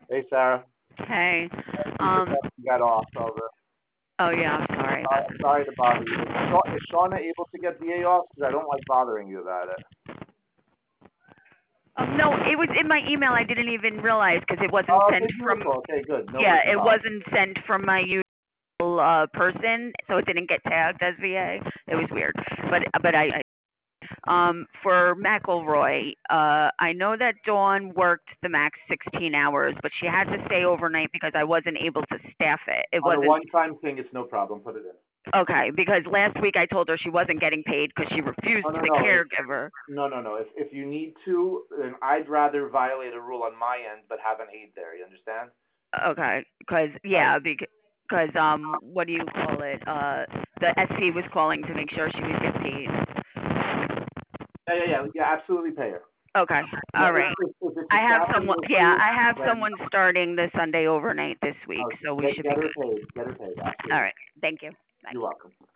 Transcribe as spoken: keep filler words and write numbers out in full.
Hey, Sarah. Hey. You Um. forgot you got off of it. Oh yeah. I'm sorry Sorry, about I'm that. sorry to bother you. Is, Sha- is Shauna able to get V A off? Because I don't like bothering you about it. Oh no, it was in my email. I didn't even realize because it wasn't Oh, sent okay, from. beautiful. Okay, good. No Yeah, worries. it Fine. wasn't sent from my usual uh person, so it didn't get tagged as V A. It was weird, but but I. I um, for McElroy, uh, I know that Dawn worked the max sixteen hours, but she had to stay overnight because I wasn't able to staff it. It On a wasn't one-time thing, it's no problem. Put it in. okay because last week I told her she wasn't getting paid because she refused No, to no, the no. If, caregiver. no, no, no. If if you need to, then I'd rather violate a rule on my end, but have an aide there. You understand? Okay, because Right. yeah, because um, what do you call it? Uh, the S C was calling to make sure she was getting paid. Yeah, yeah, yeah. Yeah, absolutely pay her. Okay, Yeah, all if, right. if, if it's I a have staffing someone. Yeah, issue, I have then someone starting the Sunday overnight this week, uh, so we get should be get her good. paid. Get her paid. All Absolutely. right. Thank you. Bye. You're welcome.